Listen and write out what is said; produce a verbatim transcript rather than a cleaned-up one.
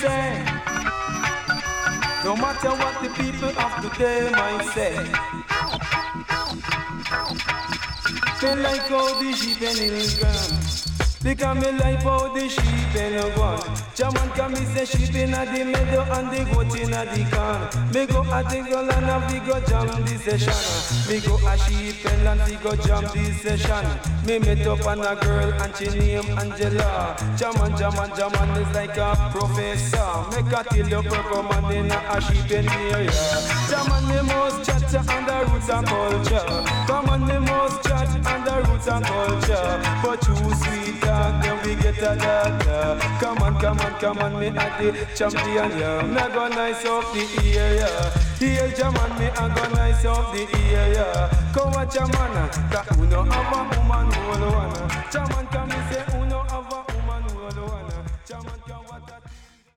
say, no matter what the people of today might say, feel like how the sheep and the gun. Because me like how the sheep and the gun. Jaman can me say sheep in the meadow and the goat in the corn. Me go a the girl and a we go jam the session. Me go a sheep and land we go jam the session. Me met up on a girl and she name Angela. Jaman, jaman, jaman is like a professor. Make a till the purple man in a sheep in the area. Jaman me most chat on the roots and culture. Come on me most chat on the roots and culture. But you sweet dog, then we get a doctor. Come on, come on, come on, me at the champion, yeah. Me a go nice up the ear, yeah. Here, Jaman, me a go nice up the ear, yeah. Come watch a man, that uno have a woman who wanna. Jaman, can me say uno have a woman who wanna. Jaman, can